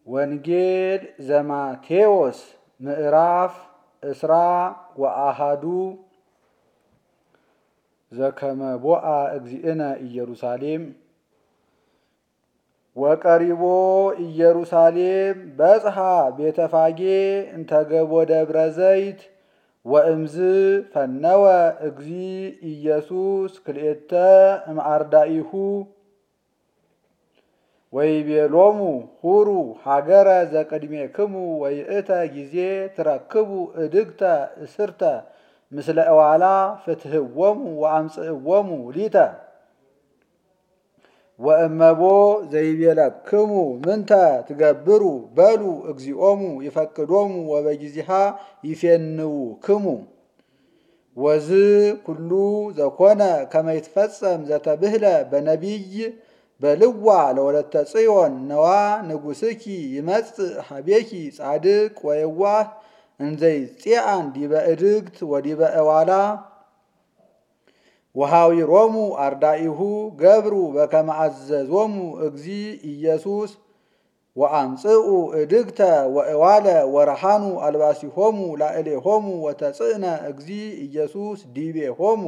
ወንጌል ዘማቴዎስ ምዕራፍ እስራ ወአሃዱ ዘከመ ቦአ እግዚእነ ኢየሩሳሌም ወቀሪቦ ኢየሩሳሌም በጽሐ ቤተፋጌ እንተገቦ ደብረ ዘይት ወእምዝ ፈነወ እግዚ ኢየሱስ ክልኤተ እምአርዳኢሁ ወይቤሎሙ ሁሩ ሀገረ ዘቅድሜክሙ ወይእተ ጊዜ ትረክቡ እድግተ እስርተ ምስለ እዋላ ፍትህዎሙ ወአምጽእዎሙ ሊተ ወእመቦ ዘይቤለክሙ ምንተ ትገብሩ በሉ እግዚኦሙ ይፈቅዶሙ ወበጊዜሃ ይፌንውክሙ ወዝ ኩሉ ዘኮነ ከመ ይትፈጸም ዘተብህለ በነቢይ በልዋ ለወለተ ጽዮን ነዋ ንጉስኪ ይመጽእ ሀቤኪ ጻድቅ ወየዋህ እንዘይጽአን ዲበ እድግት ወዲበ እዋላ ወሃዊሮሙ አርዳኢሁ ገብሩ በከመ አዘዞሙ እግዚ ኢየሱስ ወአምጽኡ እድግተ ወእዋለ ወረሃኑ አልባሲሆሙ ላዕሌሆሙ ወተጽእነ እግዚ ኢየሱስ ዲቤሆሙ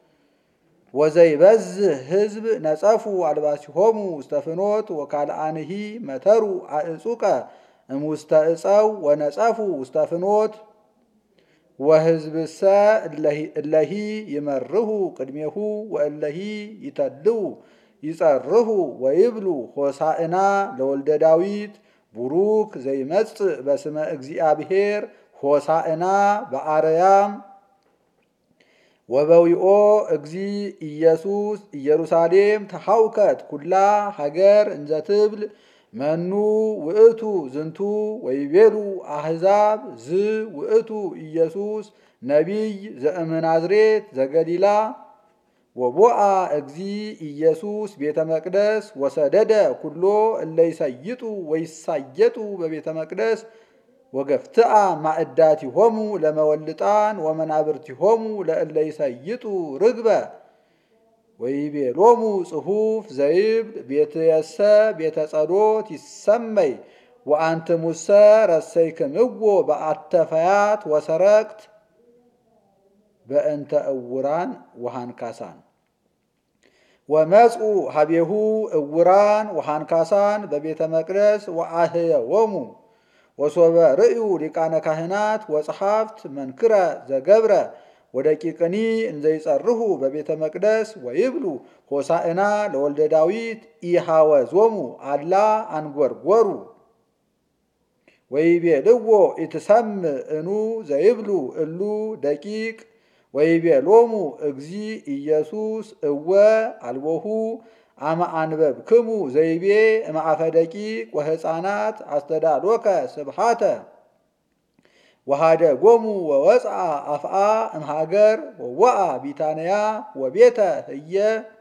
ወዘይበዝህ ህዝብ ነጸፉ አልባሲሆሙ ውስተ ፍኖት ወካልአንሂ መተሩ አዕጹቀ እሙስተ እፀው ወነጸፉ ውስተ ፍኖት ወህዝብሰ እለሂ ይመርሁ ቅድሜሁ ወእለሂ ይተልው ይጸርሁ ወይብሉ ሆሳዕና ለወልደ ዳዊት ቡሩክ ዘይመጽእ በስመ እግዚአብሔር ሆሳዕና በአርያም ወበዊኦ እግዚ ኢየሱስ ኢየሩሳሌም ተሐውከት ኩላ ሀገር እንዘትብል መኑ ውእቱ ዝንቱ ወይቤሉ አሕዛብ ዝ ውእቱ ኢየሱስ ነቢይ ዘእምናዝሬት ዘገሊላ ወቦአ እግዚ ኢየሱስ ቤተ መቅደስ ወሰደደ ኩሎ እለ ይሰይጡ ወይሳየጡ በቤተ መቅደስ ወገፍትአ ማዕዳቲሆሙ ለመወልጣን ወመናብርቲሆሙ ለእለ ይሰይጡ ርግበ ወይቤሎሙ ጽሑፍ ዘይብል ቤትየሰ ቤተ ጸሎት ይሰመይ ወአንትሙሰ ረሰይክምዎ በአተፈያት ወሰረቅት በእንተ እውራን ወሃንካሳን ወመጽኡ ሀቤሁ እውራን ወሃንካሳን በቤተ መቅደስ ወአህየዎሙ ወሶበ ርእዩ ሊቃነ ካህናት ወጸሐፍት መንክረ ዘገብረ ወደቂቅኒ እንዘይጸርሁ በቤተ መቅደስ ወይብሉ ሆሳዕና ለወልደ ዳዊት ኢሃወዞሙ አላ አንጎርጎሩ ወይቤልዎ ኢትሰምዕ እኑ ዘይብሉ እሉ ደቂቅ ወይቤሎሙ እግዚ ኢየሱስ እወ አልቦሁ አመ አንበብክሙ ዘይቤ እምአፈ ደቂቅ ወሕፃናት አስተዳሎከ ስብሐተ ወሃደጎሙ ወወፅአ አፍአ እምሃገር ወወአ ቢታንያ ወቤተ ህየ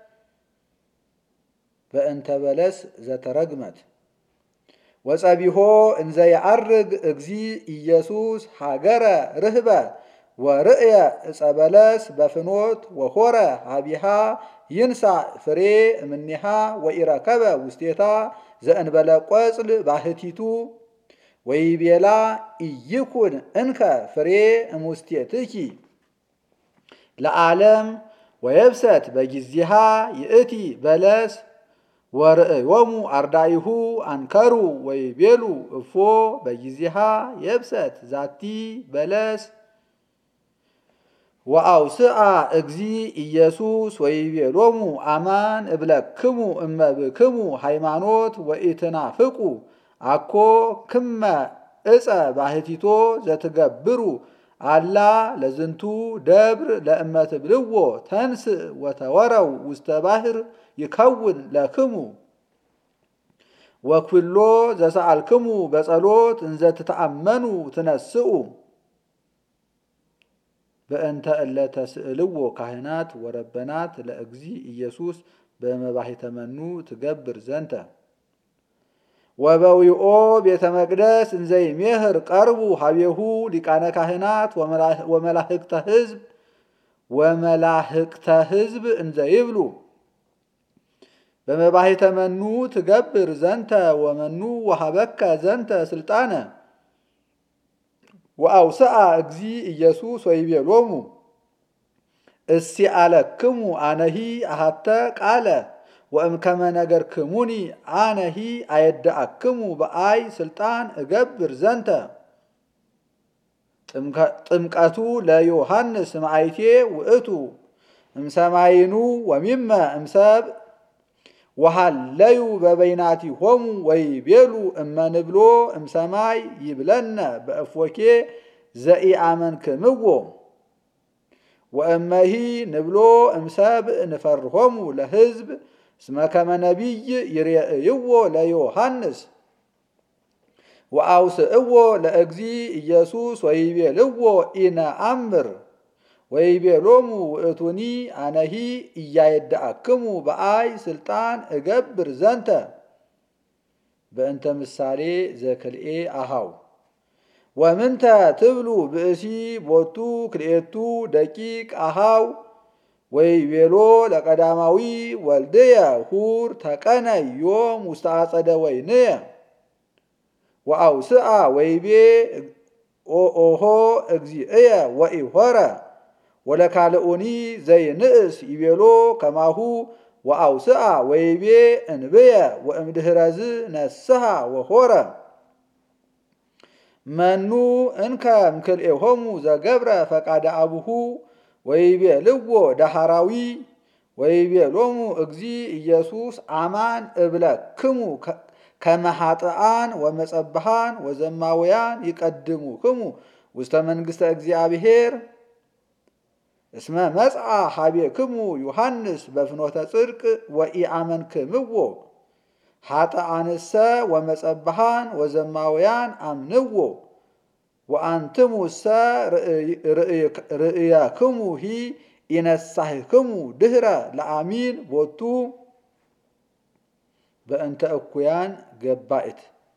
በእንተ በለስ ዘተረግመት ወጸቢሖ እንዘ የዐርግ እግዚ ኢየሱስ ሃገረ ርህበ ወርእየ ዕፀ በለስ በፍኖት ወሖረ ሀቢሃ ይንሣእ ፍሬ እምኔሃ ወኢረከበ ውስቴታ ዘእንበለ ቆጽል ባሕቲቱ ወይቤላ ኢይኩን እንከ ፍሬ እሙስቴትኪ ለዓለም ወየብሰት በጊዜሃ ይእቲ በለስ ወርእዮሙ አርዳኢሁ አንከሩ ወይቤሉ እፎ በጊዜሃ የብሰት ዛቲ በለስ ወአውስአ እግዚ ኢየሱስ ወይቤሎሙ አማን እብለክሙ እመብክሙ ሃይማኖት ወኢትናፍቁ አኮ ክመ ዕፀ ባሕቲቶ ዘትገብሩ አላ ለዝንቱ ደብር ለእመትብልዎ ተንስእ ወተወረው ውስተ ባሕር ይከውን ለክሙ ወኩሎ ዘሰአልክሙ በጸሎት እንዘ ትተአመኑ ትነስኡ በእንተ እለ ተስእልዎ ካህናት ወረበናት ለእግዚ ኢየሱስ በመባሕተ መኑ ትገብር ዘንተ ወበዊኦ ቤተ መቅደስ እንዘይሜህር ቀርቡ ሀቤሁ ሊቃነ ካህናት ወመላህቅተ ሕዝብ እንዘይብሉ በመባሕተ መኑ ትገብር ዘንተ ወመኑ ወሀበከ ዘንተ ስልጣነ ወአውስአ እግዚ ኢየሱስ ወይቤሎሙ እስአለክሙ አነሂ አሐተ ቃለ ወእምከመ ነገርክሙኒ አነሂ አየድአክሙ በአይ ስልጣን እገብር ዘንተ ጥምቀቱ ለዮሐንስ ማይቴ ውእቱ እምሰማይኑ ወሚመ እምሰብ ወሃለዩ በበይናቲሆሙ ወይቤሉ እመንብሎ እምሰማይ ይብለነ በእፎኬ ዘኢአመንክምዎ ወእመሂ ንብሎ እምሰብ ንፈርሆሙ ለሕዝብ እስመ ከመ ነቢይ ይሬእይዎ ለዮሐንስ ወአውስእዎ ለእግዚ ኢየሱስ ወይቤልዎ ኢነአምር ወይቤሎሙ ውእቱኒ አነሂ ኢያየድአክሙ በአይ ስልጣን እገብር ዘንተ በእንተ ምሳሌ ዘክልኤ አሃው ወምንተ ትብሉ ብእሲ ቦቱ ክልኤቱ ደቂቅ አሃው ወይቤሎ ለቀዳማዊ ወልድየ ሁር ተቀነይ ዮም ውስተ አጸደ ወይንየ ወአውስአ ወይቤ ኦሆ እግዚእየ ወኢሖረ ወለካልኡኒ ዘይንእስ ይቤሎ ከማሁ ወአውስአ ወይቤ እንብየ ወእምድኅረዝ ነስሐ ወሖረ መኑ እንከ እምክልኤሆሙ ዘገብረ ፈቃደ አቡሁ ወይቤልዎ ዳህራዊ ወይቤሎሙ እግዚ ኢየሱስ አማን እብለክሙ ከመ ኃጥኣን ወመጸብሃን ወዘማውያን ይቀድሙክሙ ውስተ መንግሥተ እግዚአብሔር እስመ መጽአ ሀቤክሙ ዮሐንስ በፍኖተ ጽድቅ ወኢአመንክምዎ ኃጥኣንሰ ወመጸብሃን ወዘማውያን አምንዎ ወአንትሙሰ ርእየክሙሂ ኢነሳህክሙ ድኅረ ለአሚን ቦቱ በእንተ እኩያን ገባእት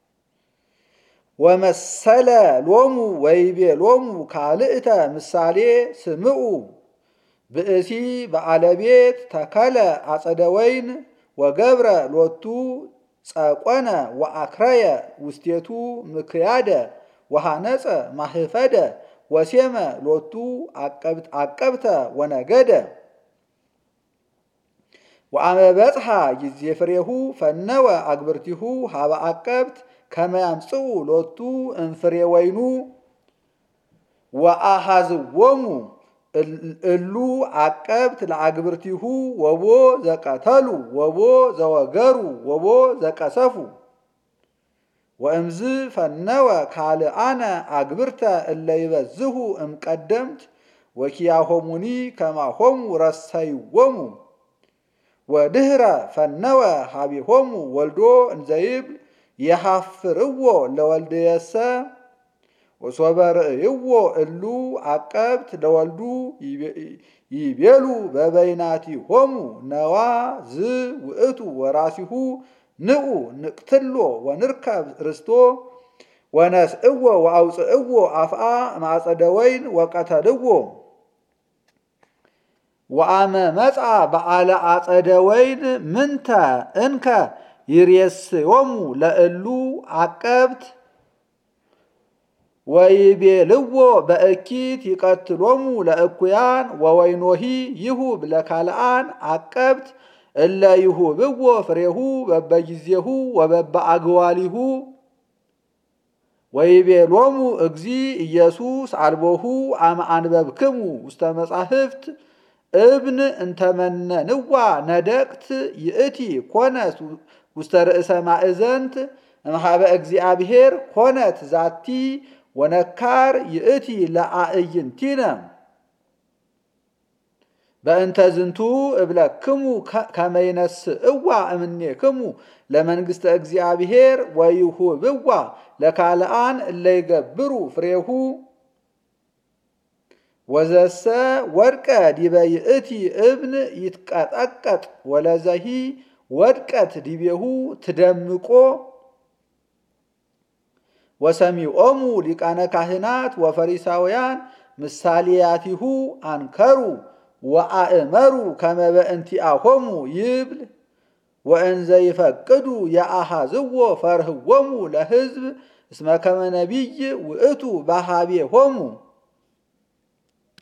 ወመሰለ ሎሙ ወይቤሎሙ ካልእተ ምሳሌ ስምዑ ብእሲ በአለቤት ተከለ አጸደ ወይን ወገብረ ሎቱ ጸቆነ ወአክረየ ውስቴቱ ምክያደ ወሃነጸ ማህፈደ ወሴመ ሎቱ አቀብተ ወነገደ ወአመ በጽሐ ጊዜ ፍሬሁ ፈነወ አግብርቲሁ ሀበ አቀብት ከመ ያምጽኡ ሎቱ እምፍሬ ወይኑ ወአሃዝዎሙ እሉ አቀብት ለአግብርቲሁ ወቦ ዘቀተሉ ወቦ ዘወገሩ ወቦ ዘቀሰፉ ወእምዝ ፈነወ ካልአነ አግብርተ እለ ይበዝሁ እምቀደምት ወኪያሆሙኒ ከማሆሙ ረሰይዎሙ ወድኅረ ፈነወ ሀቢሆሙ ወልዶ እንዘይብል የሐፍርዎ ለወልድየሰ ወሶበ ርእይዎ እሉ አቀብት ለወልዱ ይቤሉ በበይናቲሆሙ ነዋ ዝ ውእቱ ወራሲሁ ንዑ ንቅትሎ ወንርከብ ርስቶ ወነስእዎ ወአውፅእዎ አፍአ ማጸደ ወይን ወቀተልዎ ወአመ መጽአ በዓለ አጸደ ወይን ምንተ እንከ ይሬስዮሙ ለእሉ አቀብት ወይቤልዎ በእኪት ይቀትሎሙ ለእኩያን ወወይኖሂ ይሁብ ለካልአን አቀብት እለ ይሁብዎ ፍሬሁ በበጊዜሁ ወበበአግዋሊሁ ወይቤሎሙ እግዚ ኢየሱስ አልቦሁ አመ አንበብክሙ ውስተ መጻሕፍት እብን እንተመነንዋ ነደቅት ይእቲ ኮነት ውስተ ርእሰ ማእዘንት እምሃበ እግዚአብሔር ኮነት ዛቲ ወነካር ይእቲ ለአእይንቲነ በእንተ ዝንቱ እብለክሙ ከመ ይነስእዋ እምኔክሙ ለመንግሥተ እግዚአብሔር ወይሁብዋ ለካልአን እለ ይገብሩ ፍሬሁ ወዘሰ ወድቀ ዲበ ይእቲ እብን ይትቀጠቀጥ ወለዘሂ ወድቀት ዲቤሁ ትደምቆ ወሰሚዖሙ ሊቃነ ካህናት ወፈሪሳውያን ምሳሌያቲሁ አንከሩ ወአእመሩ ከመ በእንቲአሆሙ ይብል ወእንዘ ይፈቅዱ የአሃዝዎ ፈርህዎሙ ለሕዝብ እስመ ከመ ነቢይ ውእቱ ባሃቤሆሙ